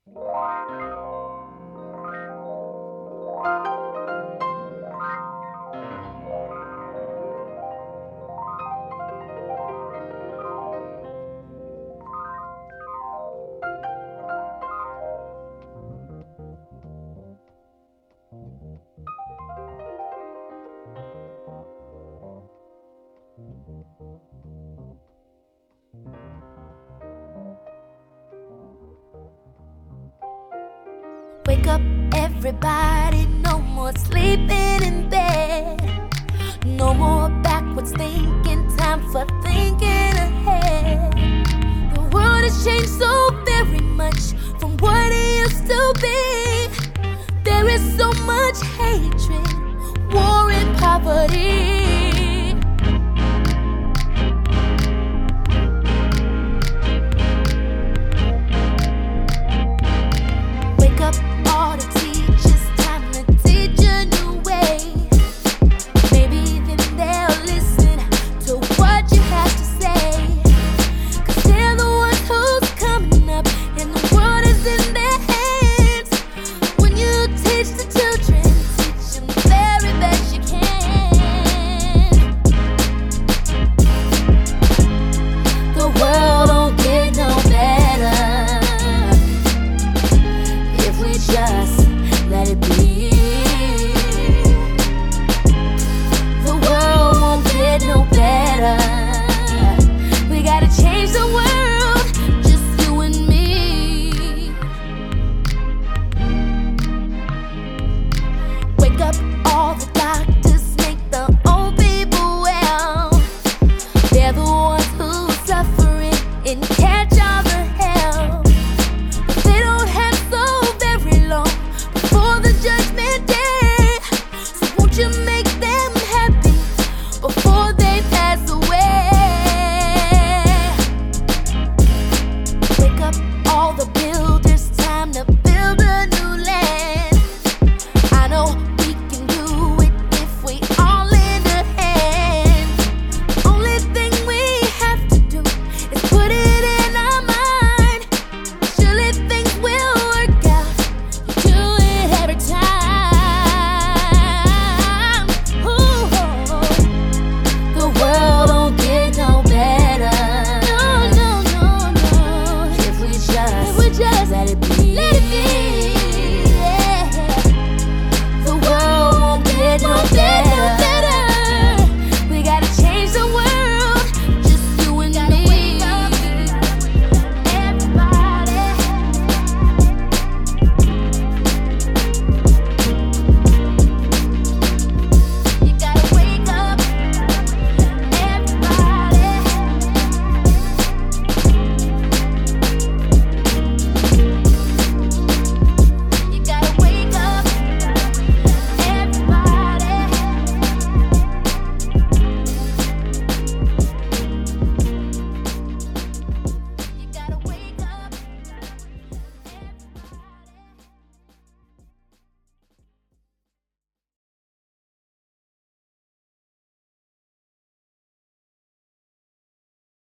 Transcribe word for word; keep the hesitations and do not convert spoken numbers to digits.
Wake up, everybody, no more sleeping in bed. No more backwards thinking, time for thinking ahead. The world has changed so very much from what it used to be. There is so much hatred, war and poverty. Just let it be.